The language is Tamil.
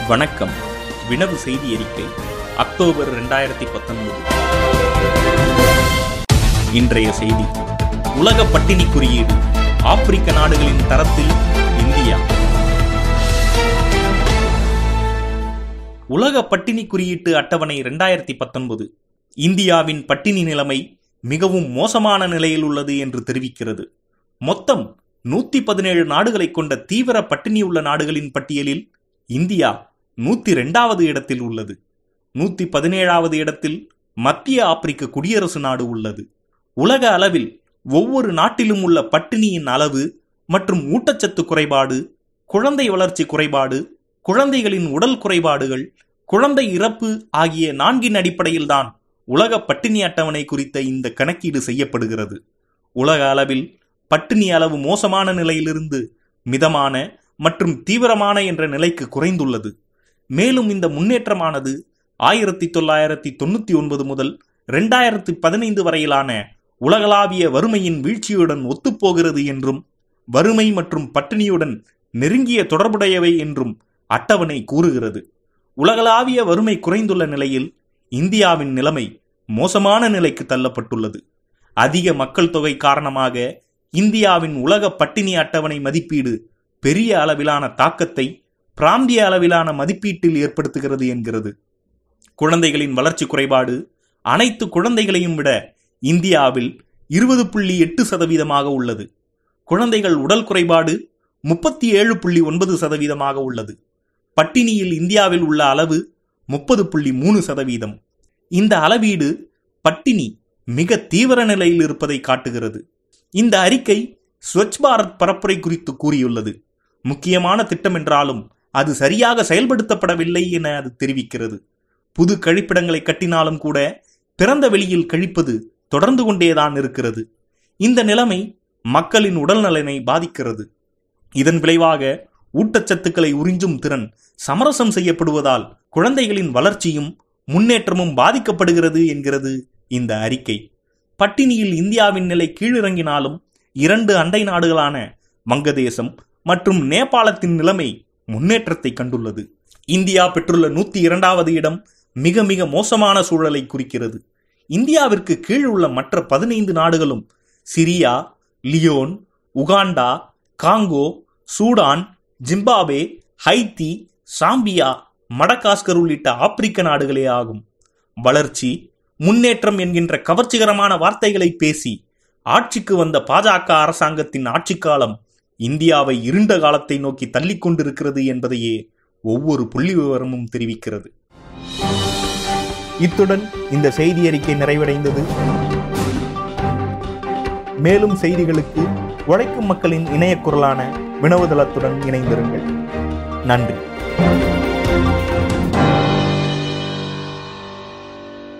வணக்கம். வினவு செய்தி அறிக்கை அக்டோபர் 2019. இன்றைய செய்தி: உலக பட்டினி குறியீடு, ஆப்பிரிக்க நாடுகளின் தரத்தில் இந்தியா. உலக பட்டினி குறியீட்டு அட்டவணை 2019 இந்தியாவின் பட்டினி நிலைமை மிகவும் மோசமான நிலையில் உள்ளது என்று தெரிவிக்கிறது. மொத்தம் 117 நாடுகளை கொண்ட தீவிர பட்டினி உள்ள நாடுகளின் பட்டியலில் இந்தியா 102வது இடத்தில் உள்ளது. 117வது இடத்தில் மத்திய ஆப்பிரிக்க குடியரசு நாடு உள்ளது. உலக அளவில் ஒவ்வொரு நாட்டிலும் உள்ள பட்டினியின் அளவு மற்றும் ஊட்டச்சத்து குறைபாடு, குழந்தை வளர்ச்சி குறைபாடு, குழந்தைகளின் உடல் குறைபாடுகள், குழந்தை இறப்பு ஆகிய 4 அடிப்படையில்தான் உலக பட்டினி அட்டவணை குறித்த இந்த கணக்கீடு செய்யப்படுகிறது. உலக அளவில் பட்டினி அளவு மோசமான நிலையிலிருந்து மிதமான மற்றும் தீவிரமான என்ற நிலைக்கு குறைந்துள்ளது. மேலும் இந்த முன்னேற்றமானது 1999 முதல் 2015 வரையிலான உலகளாவிய வறுமையின் வீழ்ச்சியுடன் ஒத்துப்போகிறது என்றும், வறுமை மற்றும் பட்டினியுடன் நெருங்கிய தொடர்புடையவை என்றும் அட்டவணை கூறுகிறது. உலகளாவிய வறுமை குறைந்துள்ள நிலையில் இந்தியாவின் நிலைமை மோசமான நிலைக்கு தள்ளப்பட்டுள்ளது. அதிக மக்கள் தொகை காரணமாக இந்தியாவின் உலக பட்டினி அட்டவணை மதிப்பீடு பெரிய அளவிலான தாக்கத்தை பிராந்திய அளவிலான மதிப்பீட்டில் ஏற்படுத்துகிறது என்கிறது. குழந்தைகளின் வளர்ச்சி குறைபாடு அனைத்து குழந்தைகளையும் விட இந்தியாவில் 20.8% உள்ளது. குழந்தைகள் உடல் குறைபாடு 37.9% உள்ளது. பட்டினியில் இந்தியாவில் உள்ள அளவு 30.3%. இந்த அளவீடு பட்டினி மிக தீவிர நிலையில் இருப்பதை காட்டுகிறது. இந்த அறிக்கை ஸ்வச் பாரத் பரப்புரை குறித்து கூறியுள்ளது. முக்கியமான திட்டம் என்றாலும் அது சரியாக செயல்படுத்தப்படவில்லை என அது தெரிவிக்கிறது. புது கழிப்பிடங்களை கட்டினாலும் கூட திறந்த வெளியில் கழிப்பது தொடர்ந்து கொண்டேதான் இருக்கிறது. இந்த நிலைமை மக்களின் உடல் நலனை பாதிக்கிறது. இதன் விளைவாக ஊட்டச்சத்துக்களை உறிஞ்சும் திறன் சமரசம் செய்யப்படுவதால் குழந்தைகளின் வளர்ச்சியும் முன்னேற்றமும் பாதிக்கப்படுகிறது என்கிறது இந்த அறிக்கை. பட்டினியில் இந்தியாவின் நிலை கீழிறங்கினாலும் 2 அண்டை நாடுகளான வங்கதேசம் மற்றும் நேபாளத்தின் நிலைமை முன்னேற்றத்தை கண்டுள்ளது. இந்தியா பெற்றுள்ள 102வது இடம் மிக மிக மோசமான சூழலை குறிக்கிறது. இந்தியாவிற்கு கீழ் உள்ள மற்ற 15 நாடுகளும் Syria, Leone, Uganda, Congo, Sudan, Zimbabwe, Haiti, Zambia, Madagascar உள்ளிட்ட ஆப்பிரிக்க நாடுகளே ஆகும். வளர்ச்சி, முன்னேற்றம் என்கின்ற கவர்ச்சிகரமான வார்த்தைகளை பேசி ஆட்சிக்கு வந்த பாஜக அரசாங்கத்தின் ஆட்சிக்காலம் இந்தியாவை இருண்ட காலத்தை நோக்கி தள்ளிக் கொண்டிருக்கிறது என்பதையே ஒவ்வொரு புள்ளி விவரமும் தெரிவிக்கிறது. இத்துடன் இந்த செய்தி அறிக்கை நிறைவடைந்தது. மேலும் செய்திகளுக்கு உழைக்கும் மக்களின் இணைய குரலான வினவுதளத்துடன் இணைந்திருங்கள். நன்றி.